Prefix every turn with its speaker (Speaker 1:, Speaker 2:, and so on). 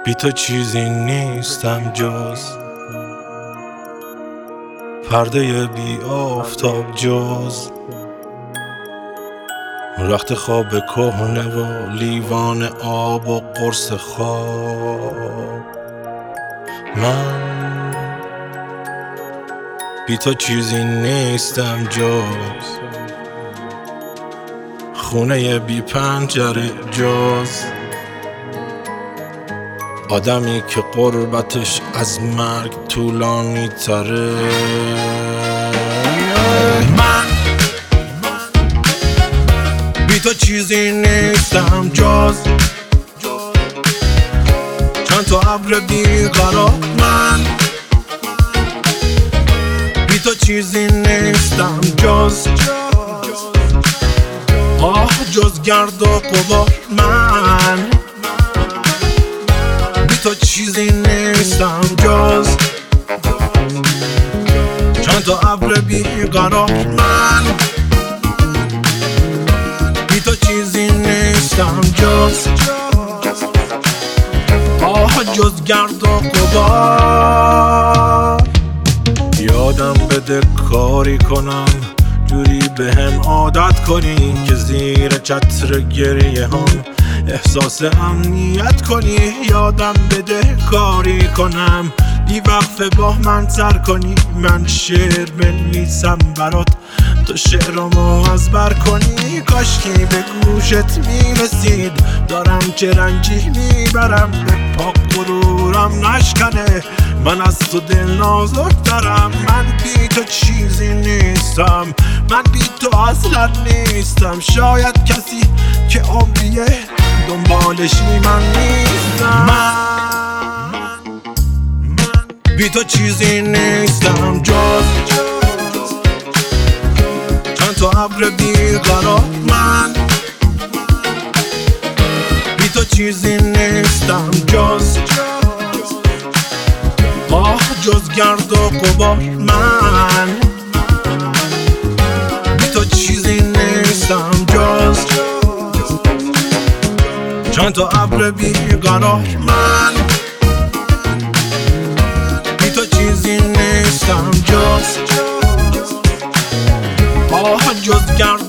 Speaker 1: بی تو چیزی نیستم جز پرده بی آفتاب، جز رخت خواب کهنه و لیوان آب و قرص خواب. من بی تو چیزی نیستم جز خونه بی پنجره، جز آدمی که قربتش از مرگ طولانی تره. من بی تو چیزی نیستم جز چند تا ابر بیقرار. من بی تو چیزی نیستم جز جز گرد و غبار. من بی تو چیزی نیستم جز چند تا ابر بیقرار. من بی تو چیزی نیستم جز جز گرد و غبار. یادم بده کاری کنم جوری بهم عادت کنی که زیر چتر گریه هم احساس امنیت کنی. یادم بده کاری کنم بی وقفه با من سر کنی. من شعر بنویسم برات تو شعرامو از بر کنی. کاشکی به گوشت میرسید دارم چه رنجی میبرم به پاک غرورم نشکنه. من از تو دل نازک دارم. من بی تو چیزی نیستم. من بی تو اصلا نیستم. شاید کسی که عمریه دنبالشی من نیستم. من بی تو چیزی نیستم جز چند تا ابر بیقرار. من بی تو چیزی نیستم جز جز گرد و غبار. من بی تو چیزی نیستم جز چند تا ابر بیقرار. من بی تو چیزی نیستم جز جز گرد